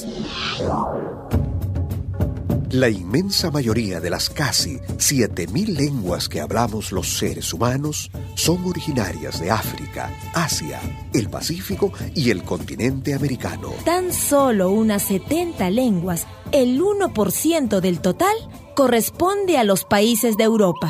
La inmensa mayoría de las casi siete mil lenguas que hablamos los seres humanos son originarias de África, Asia, el Pacífico y el continente americano. Tan solo unas setenta lenguas, el uno por ciento del total, corresponde a los países de Europa.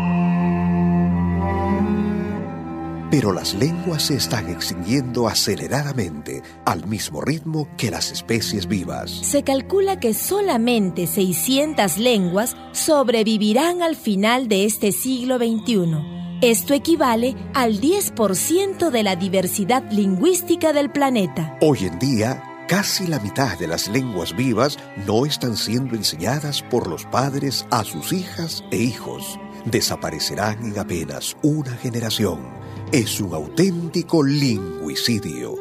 Pero las lenguas se están extinguiendo aceleradamente, al mismo ritmo que las especies vivas. Se calcula que solamente seiscientas lenguas sobrevivirán al final de este siglo veintiuno. Esto equivale al diez por ciento de la diversidad lingüística del planeta. Hoy en día, casi la mitad de las lenguas vivas no están siendo enseñadas por los padres a sus hijas e hijos. Desaparecerán en apenas una generación. Es un auténtico lingüicidio.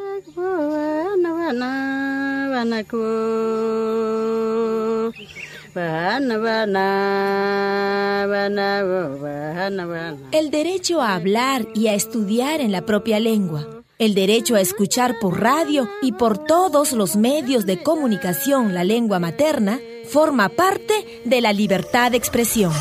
El derecho a hablar y a estudiar en la propia lengua. El derecho a escuchar por radio y por todos los medios de comunicación la lengua materna forma parte de la libertad de expresión.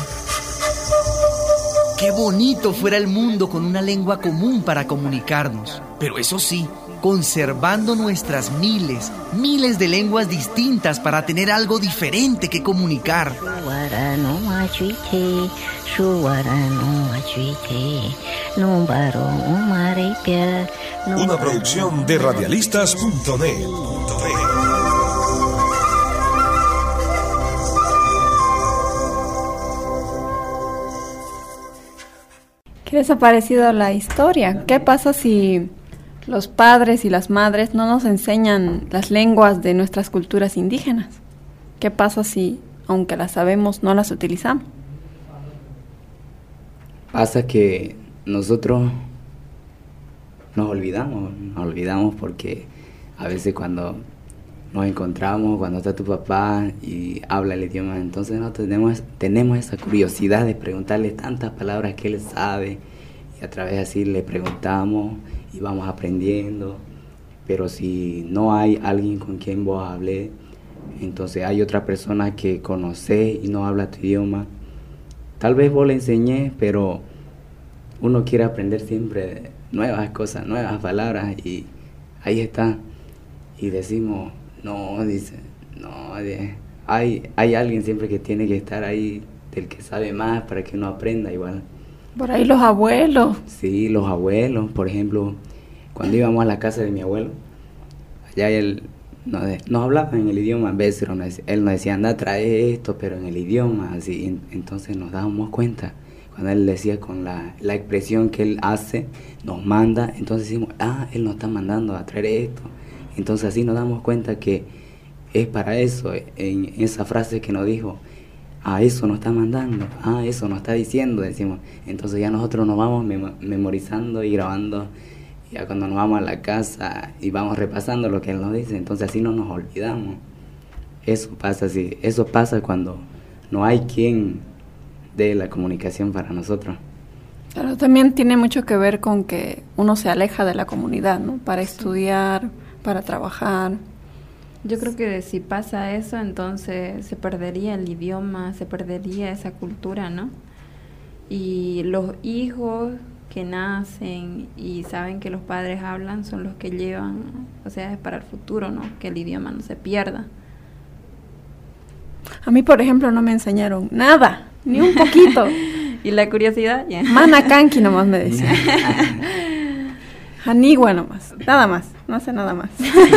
Qué bonito fuera el mundo con una lengua común para comunicarnos. Pero eso sí, conservando nuestras miles, miles de lenguas distintas para tener algo diferente que comunicar. Una producción de radialistas punto net. ¿Qué les ha parecido la historia? ¿Qué pasa si los padres y las madres no nos enseñan las lenguas de nuestras culturas indígenas? ¿Qué pasa si, aunque las sabemos, no las utilizamos? Pasa que nosotros nos olvidamos, nos olvidamos porque a veces cuando nos encontramos, cuando está tu papá y habla el idioma, entonces no tenemos, tenemos esa curiosidad de preguntarle tantas palabras que él sabe, y a través de así le preguntamos y vamos aprendiendo. Pero si no hay alguien con quien vos hablé, entonces hay otra persona que conoce y no habla tu idioma, tal vez vos le enseñé, pero uno quiere aprender siempre nuevas cosas, nuevas palabras, y ahí está, y decimos, no, dice, no, de, hay, hay alguien siempre que tiene que estar ahí, del que sabe más, para que uno aprenda igual. Por ahí los abuelos. Sí, los abuelos, por ejemplo, cuando íbamos a la casa de mi abuelo, allá él nos, nos hablaba en el idioma bécero, él nos decía, anda, trae esto, pero en el idioma, así, entonces nos dábamos cuenta, cuando él decía con la, la expresión que él hace, nos manda, entonces decimos, ah, él nos está mandando a traer esto. Entonces así nos damos cuenta que es para eso, en esa frase que nos dijo, ah, eso nos está mandando, ah, eso nos está diciendo, decimos. Entonces ya nosotros nos vamos mem- memorizando y grabando, ya cuando nos vamos a la casa y vamos repasando lo que él nos dice, entonces así no nos olvidamos. Eso pasa así, eso pasa cuando no hay quien dé la comunicación para nosotros. Pero también tiene mucho que ver con que uno se aleja de la comunidad, ¿no? Para estudiar, para trabajar. Yo creo que si pasa eso, entonces se perdería el idioma, se perdería esa cultura, ¿no? Y los hijos que nacen y saben que los padres hablan son los que llevan, o sea, es para el futuro, ¿no? Que el idioma no se pierda. A mí, por ejemplo, no me enseñaron nada, ni un poquito. Y la curiosidad, ya. Yeah. Manakanki nomás me decían. Anigua nomás, nada más, no sé nada más.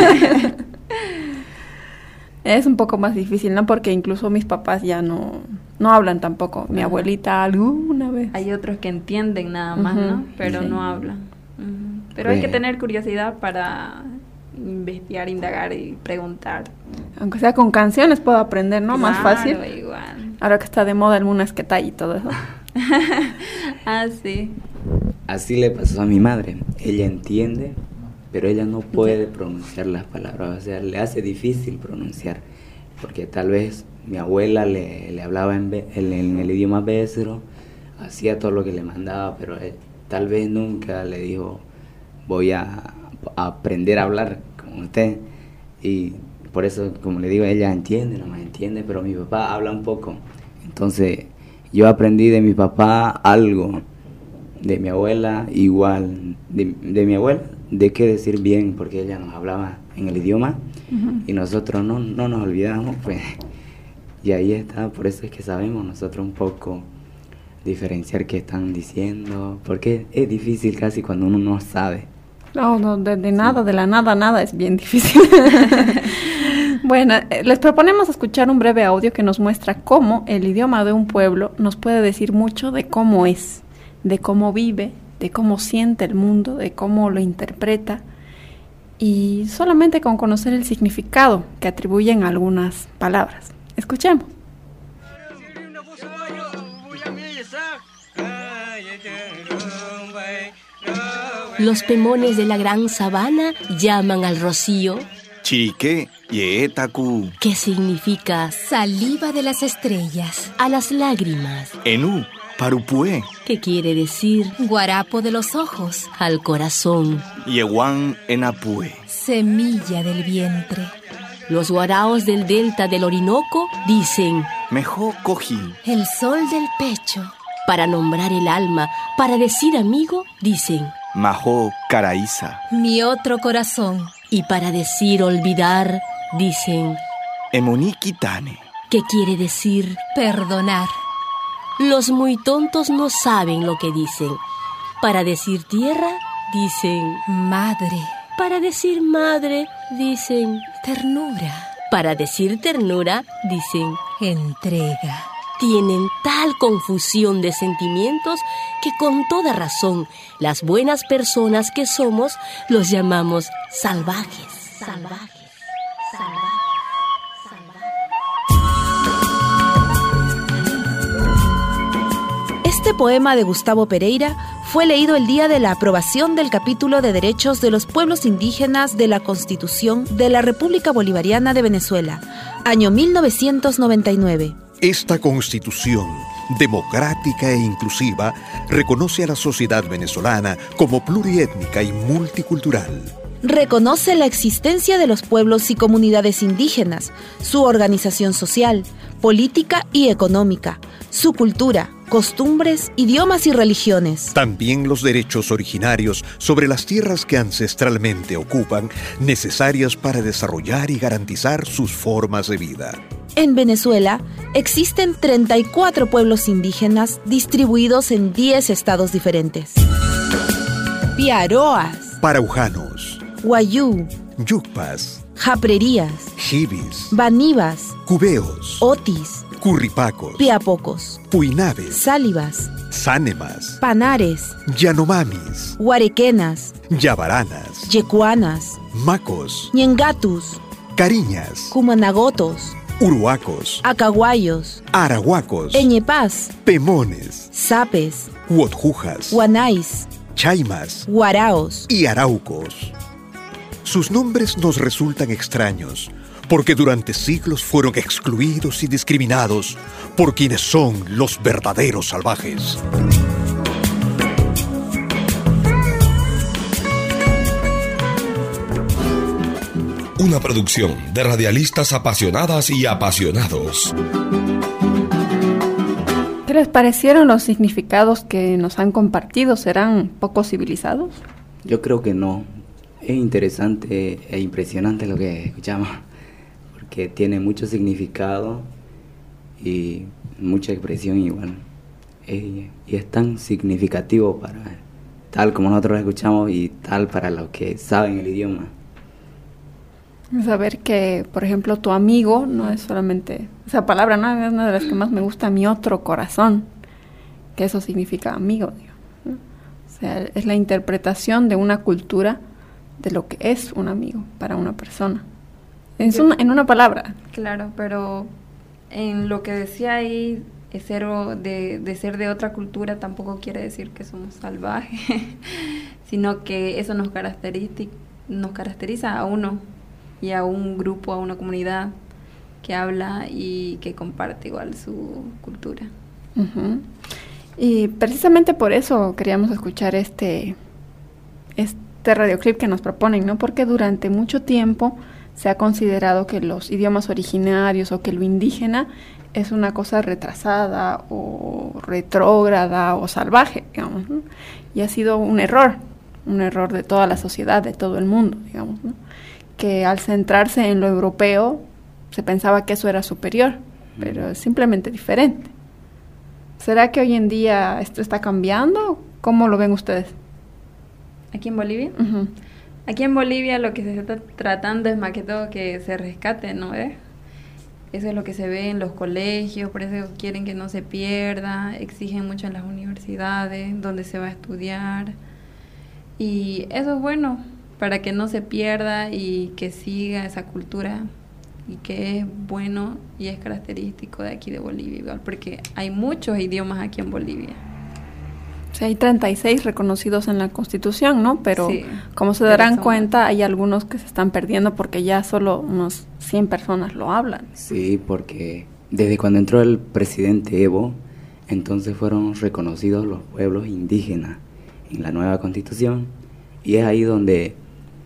Es un poco más difícil, ¿no? Porque incluso mis papás ya no, no hablan tampoco. Mi abuelita alguna vez. Hay otros que entienden nada más, uh-huh. ¿no? Pero sí. no hablan. Uh-huh. Pero sí. hay que tener curiosidad para investigar, indagar y preguntar. Aunque sea con canciones puedo aprender, ¿no? Claro, más fácil. Igual. Ahora que está de moda el Munasquetay y todo eso. Ah, sí. Así le pasó a mi madre. Ella entiende, pero ella no puede pronunciar las palabras, o sea, le hace difícil pronunciar, porque tal vez mi abuela le, le hablaba en, be, en, en el idioma bécero, hacía todo lo que le mandaba, pero él, tal vez nunca le dijo, voy a, a aprender a hablar como usted, y por eso, como le digo, ella entiende, no me entiende, pero mi papá habla un poco, entonces yo aprendí de mi papá algo, de mi abuela igual, de, de mi abuela, de qué decir bien, porque ella nos hablaba en el idioma, uh-huh. y nosotros no, no nos olvidamos, pues, y ahí está, por eso es que sabemos nosotros un poco diferenciar qué están diciendo, porque es difícil casi cuando uno no sabe. No, no, de, de nada, sí. de la nada, nada, es bien difícil. Bueno, les proponemos escuchar un breve audio que nos muestra cómo el idioma de un pueblo nos puede decir mucho de cómo es, de cómo vive, de cómo siente el mundo, de cómo lo interpreta y solamente con conocer el significado que atribuyen a algunas palabras. Escuchemos. Los pemones de la gran sabana llaman al rocío. Chiriqué, yeetaku. ¿Qué significa? Saliva de las estrellas. A las lágrimas. Enú, parupué. ¿Qué quiere decir? Guarapo de los ojos. Al corazón. Yeguán enapue. Semilla del vientre. Los guaraos del delta del Orinoco dicen Mejó cojí. El sol del pecho. Para nombrar el alma, para decir amigo, dicen Majó caraíza. Mi otro corazón. Y para decir olvidar, dicen Emuniquitane. ¿Qué quiere decir? Perdonar. Los muy tontos no saben lo que dicen. Para decir tierra, dicen madre. Para decir madre, dicen ternura. Para decir ternura, dicen entrega. Tienen tal confusión de sentimientos que con toda razón las buenas personas que somos los llamamos salvajes. Salvajes. Salvajes. Este poema de Gustavo Pereira fue leído el día de la aprobación del capítulo de Derechos de los Pueblos Indígenas de la Constitución de la República Bolivariana de Venezuela, año mil novecientos noventa y nueve. Esta Constitución, democrática e inclusiva, reconoce a la sociedad venezolana como pluriétnica y multicultural. Reconoce la existencia de los pueblos y comunidades indígenas, su organización social, política y económica, su cultura, costumbres, idiomas y religiones. También los derechos originarios sobre las tierras que ancestralmente ocupan, necesarias para desarrollar y garantizar sus formas de vida. En Venezuela existen treinta y cuatro pueblos indígenas distribuidos en diez estados diferentes. Piaroas, Paraujanos, Wayú, Yucpas, Japrerías, Jibis, Banibas, Cubeos, Otis, Curripacos, Piapocos, Puinaves, Sálivas, Sánemas, Panares, Yanomamis, Guarequenas, Yavaranas, Yecuanas, Macos, Ñengatus, Cariñas, Cumanagotos, Uruacos, Acaguayos, Arahuacos, Eñepás, Pemones, Sapes, Huotjujas, Guanais, Chaimas, Guaraos y Araucos. Sus nombres nos resultan extraños, porque durante siglos fueron excluidos y discriminados por quienes son los verdaderos salvajes. Una producción de radialistas apasionadas y apasionados. ¿Qué les parecieron los significados que nos han compartido? ¿Serán poco civilizados? Yo creo que no. Es interesante e impresionante lo que escuchamos, porque tiene mucho significado y mucha expresión igual. Y, y es tan significativo para tal como nosotros lo escuchamos y tal para los que saben el idioma. Saber que, por ejemplo, tu amigo no es solamente esa palabra, ¿no? Es una de las que más me gusta, mi otro corazón, que eso significa amigo, digo, ¿no? O sea, es la interpretación de una cultura de lo que es un amigo para una persona. Es una, en una palabra. Claro, pero en lo que decía ahí, de ser, de, de ser de otra cultura tampoco quiere decir que somos salvajes, sino que eso nos caracteriza, nos caracteriza a uno y a un grupo, a una comunidad que habla y que comparte igual su cultura. Uh-huh. Y precisamente por eso queríamos escuchar este, este radioclip que nos proponen, ¿no? Porque durante mucho tiempo se ha considerado que los idiomas originarios o que lo indígena es una cosa retrasada o retrógrada o salvaje, digamos, ¿no? Y ha sido un error, un error de toda la sociedad, de todo el mundo, digamos, ¿no? Que al centrarse en lo europeo se pensaba que eso era superior, pero es simplemente diferente. ¿Será que hoy en día esto está cambiando? ¿Cómo lo ven ustedes? ¿Aquí en Bolivia? Uh-huh. Aquí en Bolivia lo que se está tratando es más que todo que se rescate, ¿no ves? Eso es lo que se ve en los colegios, por eso quieren que no se pierda, exigen mucho en las universidades, donde se va a estudiar. Y eso es bueno, para que no se pierda y que siga esa cultura y que es bueno y es característico de aquí de Bolivia igual, porque hay muchos idiomas aquí en Bolivia. O sea, hay treinta y seis reconocidos en la Constitución, ¿no? Pero sí, como se darán cuenta, hay algunos que se están perdiendo porque ya solo unos cien personas lo hablan. Sí, porque desde cuando entró el presidente Evo, entonces fueron reconocidos los pueblos indígenas en la nueva Constitución, y es ahí donde,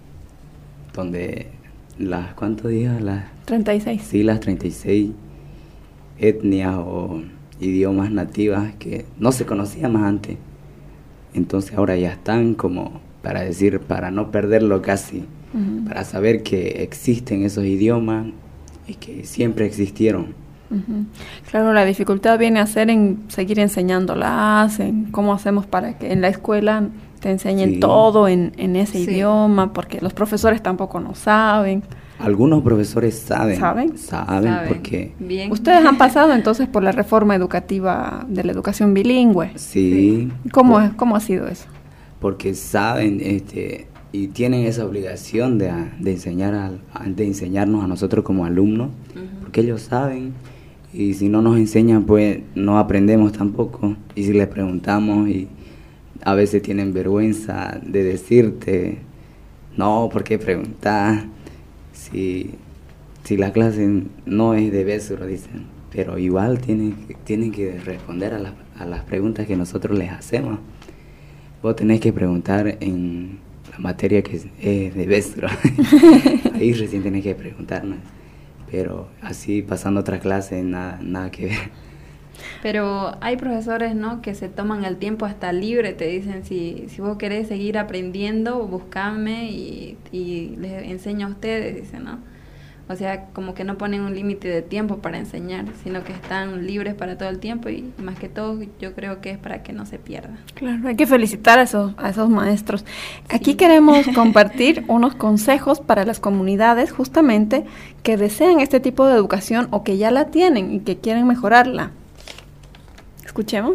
donde las, ¿cuántos días? Las treinta y seis. Sí, las treinta y seis etnias o idiomas nativas que no se conocían más antes. Entonces ahora ya están como para decir, para no perderlo casi, uh-huh. para saber que existen esos idiomas y que siempre existieron. Uh-huh. Claro, la dificultad viene a ser en seguir enseñándolas, en cómo hacemos para que en la escuela te enseñen sí. todo en, en ese sí. idioma, porque los profesores tampoco no saben. Algunos profesores saben. ¿Saben? Saben, saben. porque... Bien. Ustedes han pasado entonces por la reforma educativa de la educación bilingüe. Sí. sí. ¿Cómo, por, es, ¿Cómo ha sido eso? Porque saben este y tienen esa obligación de, de, enseñar a, de enseñarnos a nosotros como alumnos, uh-huh. porque ellos saben, y si no nos enseñan, pues no aprendemos tampoco. Y si les preguntamos, y a veces tienen vergüenza de decirte, no, ¿por qué preguntar? Si, si la clase no es de Besuro, dicen, pero igual tienen, tienen que responder a, la, a las preguntas que nosotros les hacemos. Vos tenés que preguntar en la materia que es de Besuro. Ahí recién tenés que preguntarnos. Pero así pasando otra clase, nada, nada que ver. Pero hay profesores, ¿no?, que se toman el tiempo hasta libre, te dicen, si, si vos querés seguir aprendiendo, buscame y, y les enseño a ustedes, dicen, ¿no? O sea, como que no ponen un límite de tiempo para enseñar, sino que están libres para todo el tiempo, y más que todo yo creo que es para que no se pierda. Claro, hay que felicitar a esos, a esos maestros. Sí. Aquí queremos compartir unos consejos para las comunidades justamente que desean este tipo de educación o que ya la tienen y que quieren mejorarla. Escuchemos.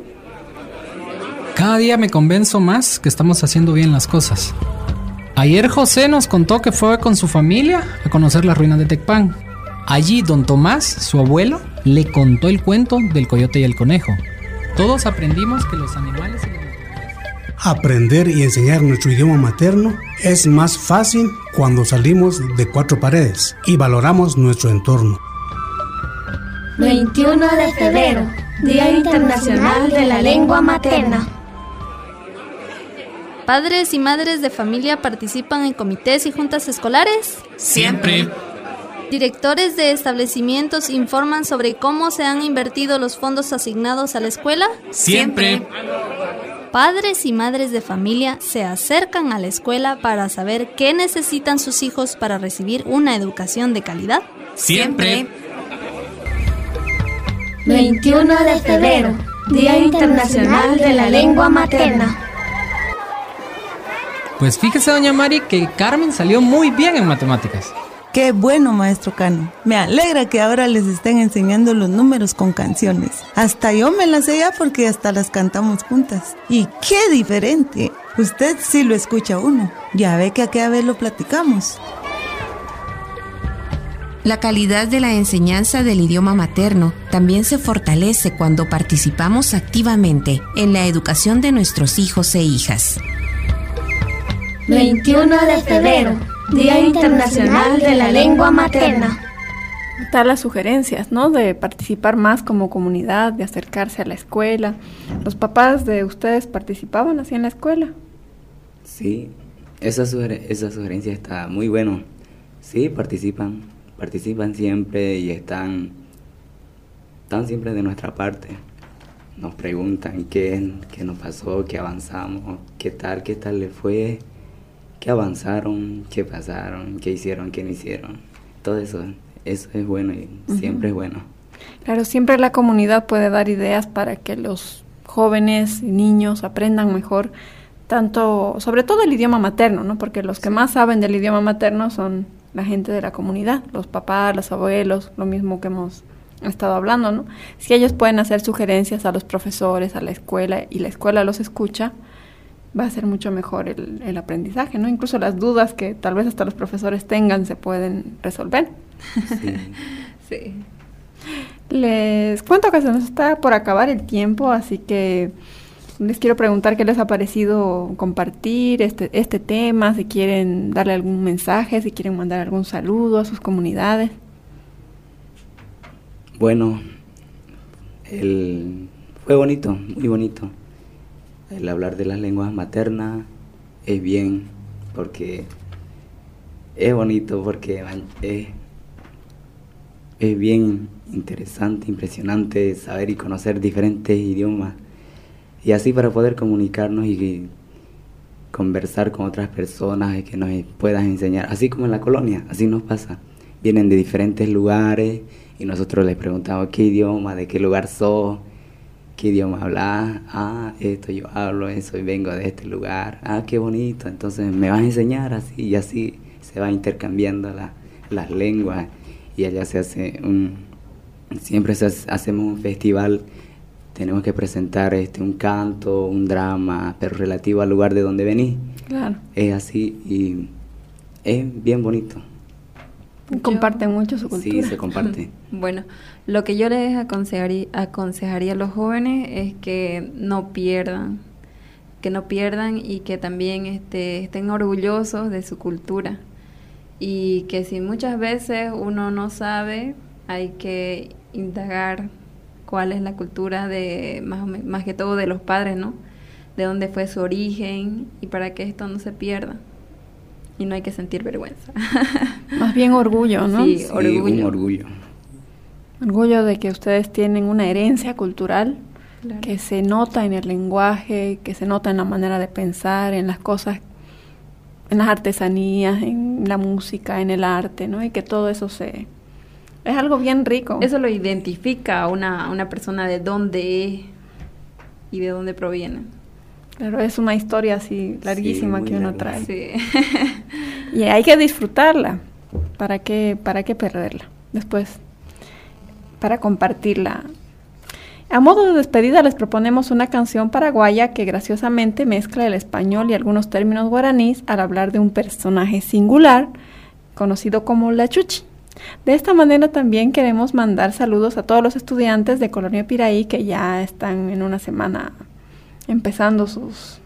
Cada día me convenzo más que estamos haciendo bien las cosas. Ayer José nos contó que fue con su familia a conocer las ruinas de Tecpan. Allí don Tomás, su abuelo, le contó el cuento del coyote y el conejo. Todos aprendimos que los animales... y los... Aprender y enseñar nuestro idioma materno es más fácil cuando salimos de cuatro paredes y valoramos nuestro entorno. veintiuno de febrero, Día Internacional de la Lengua Materna. ¿Padres y madres de familia participan en comités y juntas escolares? Siempre. ¿Directores de establecimientos informan sobre cómo se han invertido los fondos asignados a la escuela? Siempre. ¿Padres y madres de familia se acercan a la escuela para saber qué necesitan sus hijos para recibir una educación de calidad? Siempre. veintiuno de febrero, Día Internacional de la Lengua Materna. Pues fíjese, doña Mari, que Carmen salió muy bien en matemáticas. ¡Qué bueno, maestro Cano! Me alegra que ahora les estén enseñando los números con canciones. Hasta yo me las sé ya porque hasta las cantamos juntas. ¡Y qué diferente! Usted sí lo escucha uno. Ya ve que aquella vez lo platicamos. La calidad de la enseñanza del idioma materno también se fortalece cuando participamos activamente en la educación de nuestros hijos e hijas. veintiuno de febrero, Día Internacional de la Lengua Materna. Están las sugerencias, ¿no?, de participar más como comunidad, de acercarse a la escuela. ¿Los papás de ustedes participaban así en la escuela? Sí, esa, suger- esa sugerencia está muy bueno. Sí, participan, participan siempre y están, están siempre de nuestra parte. Nos preguntan qué, qué nos pasó, qué avanzamos, qué tal, qué tal le fue, qué avanzaron, qué pasaron, qué hicieron, qué no hicieron. Todo eso, eso es bueno y uh-huh. siempre es bueno. Claro, siempre la comunidad puede dar ideas para que los jóvenes y niños aprendan mejor, tanto, sobre todo el idioma materno, ¿no? Porque los que más saben del idioma materno son la gente de la comunidad, los papás, los abuelos, lo mismo que hemos estado hablando, ¿no? Si ellos pueden hacer sugerencias a los profesores, a la escuela, y la escuela los escucha, va a ser mucho mejor el, el aprendizaje, ¿no? Incluso las dudas que tal vez hasta los profesores tengan se pueden resolver. Sí. Sí. Les cuento que se nos está por acabar el tiempo, así que les quiero preguntar qué les ha parecido compartir este, este tema, si quieren darle algún mensaje, si quieren mandar algún saludo a sus comunidades. Bueno, el, fue bonito, muy bonito. El hablar de las lenguas maternas es bien, porque es bonito, porque es, es bien interesante, impresionante saber y conocer diferentes idiomas. Y así para poder comunicarnos y conversar con otras personas y que nos puedan enseñar. Así como en la colonia, así nos pasa. Vienen de diferentes lugares y nosotros les preguntamos qué idioma, de qué lugar sos, qué idioma hablas. Ah, esto yo hablo, eso y vengo de este lugar. Ah, qué bonito. Entonces me vas a enseñar así y así se va intercambiando la, las lenguas. Y allá se hace un... Siempre se hace, hacemos un festival. Tenemos que presentar este un canto, un drama, pero relativo al lugar de donde venís. Claro. Es así y es bien bonito. Comparten mucho su cultura. Sí, se comparte. Bueno, lo que yo les aconsejaría, aconsejaría a los jóvenes es que no pierdan, que no pierdan y que también este, estén orgullosos de su cultura. Y que si muchas veces uno no sabe, hay que indagar cuál es la cultura de más, más que todo de los padres, ¿no? De dónde fue su origen y para que esto no se pierda. Y no hay que sentir vergüenza. Más bien orgullo, ¿no? Sí, Sí, orgullo. un orgullo. Orgullo de que ustedes tienen una herencia cultural, Claro. que se nota en el lenguaje, que se nota en la manera de pensar, en las cosas, en las artesanías, en la música, en el arte, ¿no? Y que todo eso se... Es algo bien rico. Eso lo identifica a una, a una persona de dónde es y de dónde proviene. Claro, es una historia así larguísima Sí, que uno larga. trae. Sí. Y hay que disfrutarla. ¿Para qué, para qué perderla? Después, para compartirla. A modo de despedida les proponemos una canción paraguaya que graciosamente mezcla el español y algunos términos guaraníes al hablar de un personaje singular conocido como la Chuchi. De esta manera también queremos mandar saludos a todos los estudiantes de Colonia Piraí que ya están en una semana empezando sus,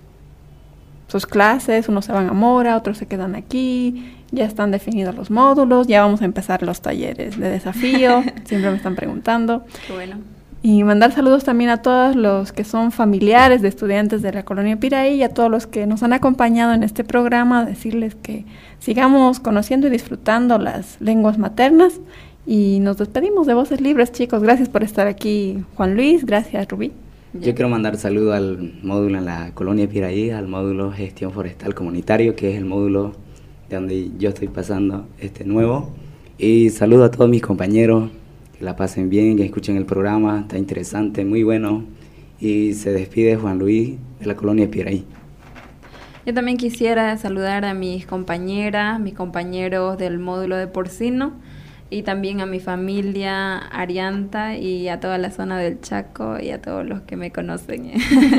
sus clases. Unos se van a Mora, otros se quedan aquí, ya están definidos los módulos, ya vamos a empezar los talleres de desafío, siempre me están preguntando. Qué bueno. Y mandar saludos también a todos los que son familiares de estudiantes de la Colonia Piraí y a todos los que nos han acompañado en este programa, decirles que sigamos conociendo y disfrutando las lenguas maternas y nos despedimos de Voces Libres, chicos. Gracias por estar aquí, Juan Luis, gracias, Rubí. Yo quiero mandar saludo al módulo en la Colonia Piraí, al módulo Gestión Forestal Comunitario, que es el módulo de donde yo estoy pasando este nuevo. Y saludo a todos mis compañeros, que la pasen bien, que escuchen el programa, está interesante, muy bueno. Y se despide Juan Luis de la Colonia Piraí. Yo también quisiera saludar a mis compañeras, mis compañeros del módulo de porcino y también a mi familia Arianta y a toda la zona del Chaco y a todos los que me conocen.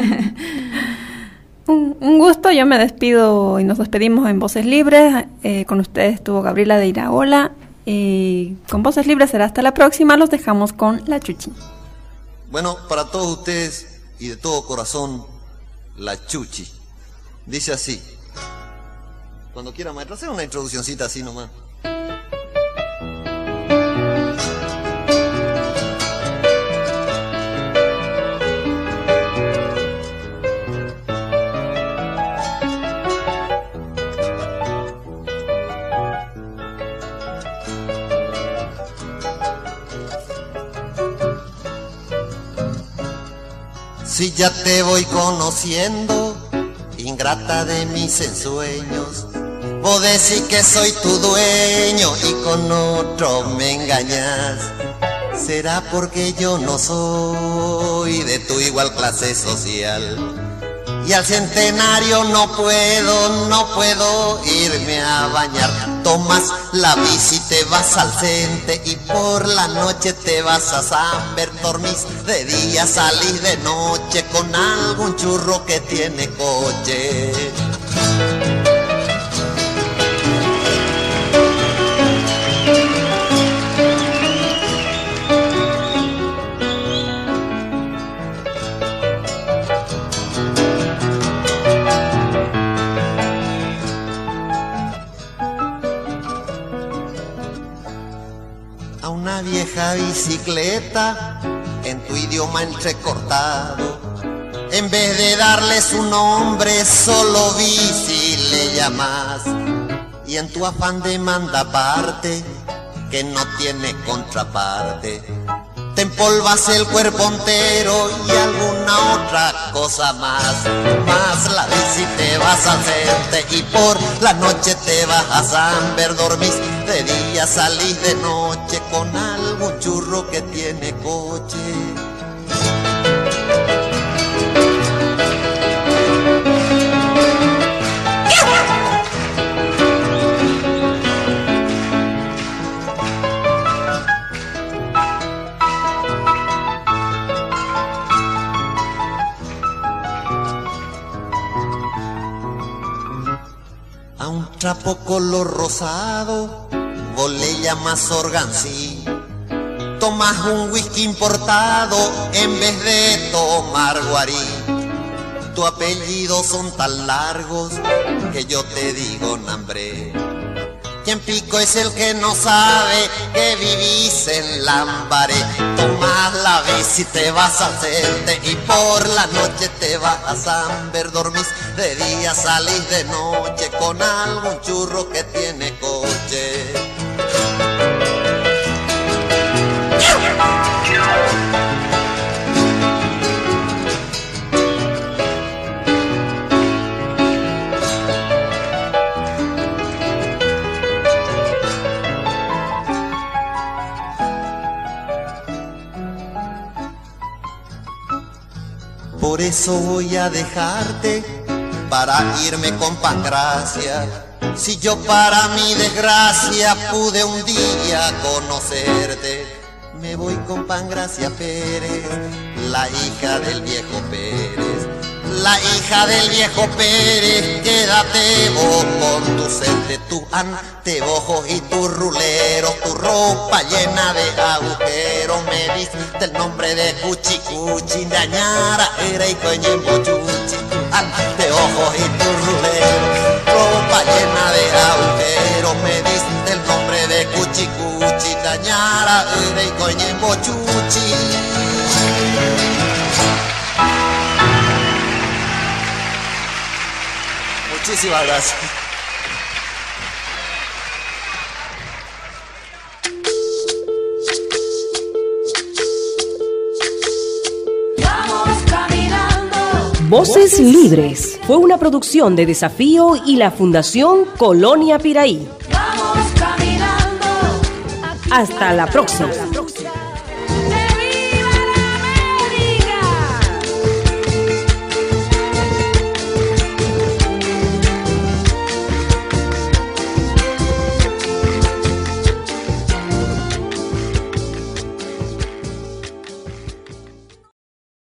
Un, un gusto, yo me despido y nos despedimos en Voces Libres. Eh, con ustedes estuvo Gabriela de Iraola. Y con Voces Libres será hasta la próxima. Los dejamos con la Chuchi. Bueno, para todos ustedes y de todo corazón, la Chuchi. Dice así. Cuando quiera, maestro, hacer una introduccióncita así nomás. Si ya te voy conociendo, ingrata de mis ensueños, vos decís que soy tu dueño y con otro me engañas. Será porque yo no soy de tu igual clase social Y al centenario no puedo, no puedo irme a bañar. Tomas la bici, te vas al cente y por la noche te vas a Samber. Dormís de día, salís de noche con algún churro que tiene coche. Vieja bicicleta en tu idioma entrecortado, en vez de darle su nombre solo bici le llamas, y en tu afán de mandaparte que no tiene contraparte te empolvas el cuerpo entero y alguna otra cosa más. Más la bici te vas a hacerte y por la noche te vas a Samber. Dormís de día, salís de noche con algún churro que tiene coche. Trapo color rosado, vos le llamas organsí. Tomas un whisky importado en vez de tomar guarí. Tu apellido son tan largos que yo te digo nambre. Quien pico es el que no sabe que vivís en Lambaré. Tomás la bici, te vas al cente y por la noche te vas a Samber. Dormís de día, salís de noche con algún churro que tiene coche. Por eso voy a dejarte para irme con Pancracia. Si yo para mi desgracia pude un día conocerte, me voy con Pancracia Pérez, la hija del viejo Pérez. La hija del viejo Pérez, quédate vos con tu cente, tu anteojos y tu rulero, tu ropa llena de agujeros. Me diste el nombre de Cuchi Cuchi, de Añara era y Coñembo Chuchi. Tu anteojos y tu rulero, ropa llena de agujeros. Me diste el nombre de Cuchi Cuchi, de Añara era y Coñembo Chuchi. Muchísimas gracias. Voces Libres fue una producción de Desafío y la Fundación Colonia Piraí. Hasta la próxima.